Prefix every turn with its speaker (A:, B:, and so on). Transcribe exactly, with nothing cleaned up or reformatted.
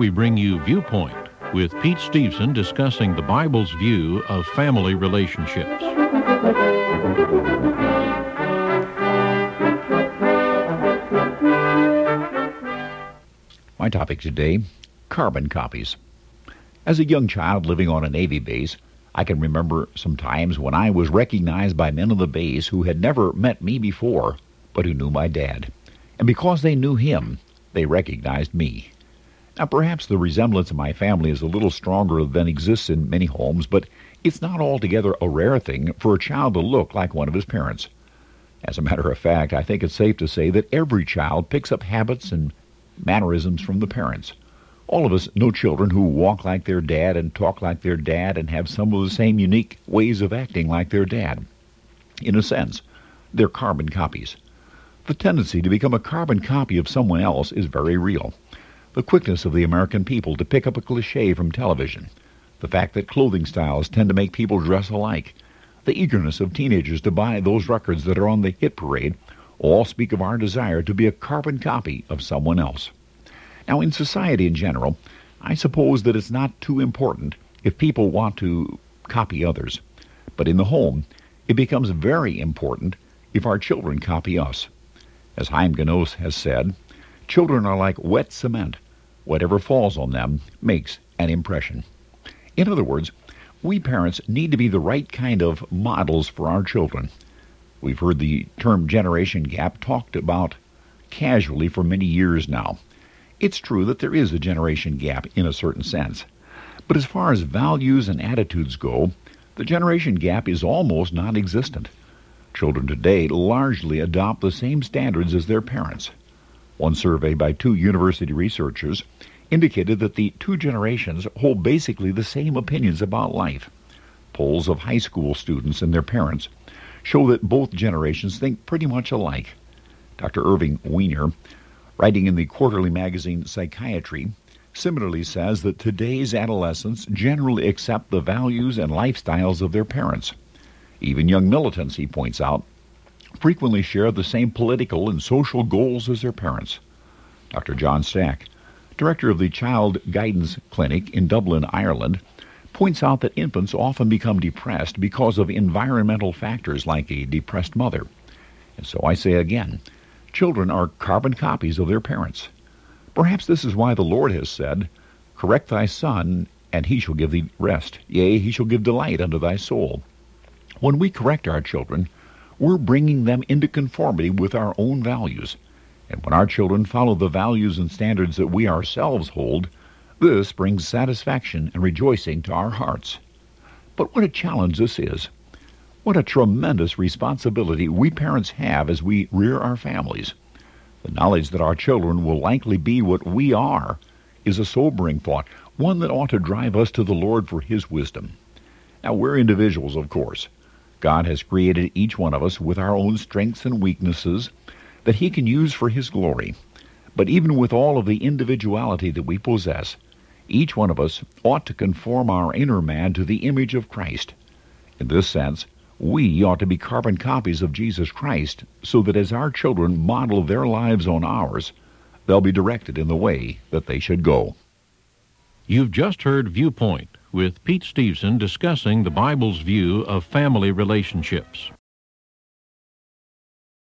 A: we bring you Viewpoint with Pete Steveson discussing the Bible's view of family relationships.
B: My topic today, carbon copies. As a young child living on a Navy base, I can remember some times when I was recognized by men on the base who had never met me before, but who knew my dad. And because they knew him, they recognized me. Now, perhaps the resemblance of my family is a little stronger than exists in many homes, but it's not altogether a rare thing for a child to look like one of his parents. As a matter of fact, I think it's safe to say that every child picks up habits and mannerisms from the parents. All of us know children who walk like their dad and talk like their dad and have some of the same unique ways of acting like their dad. In a sense, they're carbon copies. The tendency to become a carbon copy of someone else is very real. The quickness of the American people to pick up a cliché from television, the fact that clothing styles tend to make people dress alike, the eagerness of teenagers to buy those records that are on the hit parade, all speak of our desire to be a carbon copy of someone else. Now, in society in general, I suppose that it's not too important if people want to copy others. But in the home, it becomes very important if our children copy us. As Chaim Gnos has said, children are like wet cement. Whatever falls on them makes an impression. In other words, we parents need to be the right kind of models for our children. We've heard the term generation gap talked about casually for many years now. It's true that there is a generation gap in a certain sense. But as far as values and attitudes go, the generation gap is almost non-existent. Children today largely adopt the same standards as their parents. One survey by two university researchers indicated that the two generations hold basically the same opinions about life. Polls of high school students and their parents show that both generations think pretty much alike. Doctor Irving Weiner, writing in the quarterly magazine Psychiatry, similarly says that today's adolescents generally accept the values and lifestyles of their parents. Even young militants, he points out, frequently share the same political and social goals as their parents. Doctor John Stack, director of the Child Guidance Clinic in Dublin, Ireland, points out that infants often become depressed because of environmental factors like a depressed mother. And so I say again, children are carbon copies of their parents. Perhaps this is why the Lord has said, "Correct thy son, and he shall give thee rest. Yea, he shall give delight unto thy soul." When we correct our children, we're bringing them into conformity with our own values. And when our children follow the values and standards that we ourselves hold, this brings satisfaction and rejoicing to our hearts. But what a challenge this is. What a tremendous responsibility we parents have as we rear our families. The knowledge that our children will likely be what we are is a sobering thought, one that ought to drive us to the Lord for His wisdom. Now, we're individuals, of course. God has created each one of us with our own strengths and weaknesses that He can use for His glory. But even with all of the individuality that we possess, each one of us ought to conform our inner man to the image of Christ. In this sense, we ought to be carbon copies of Jesus Christ so that as our children model their lives on ours, they'll be directed in the way that they should go.
A: You've just heard Viewpoint with Pete Steveson discussing the Bible's view of family relationships.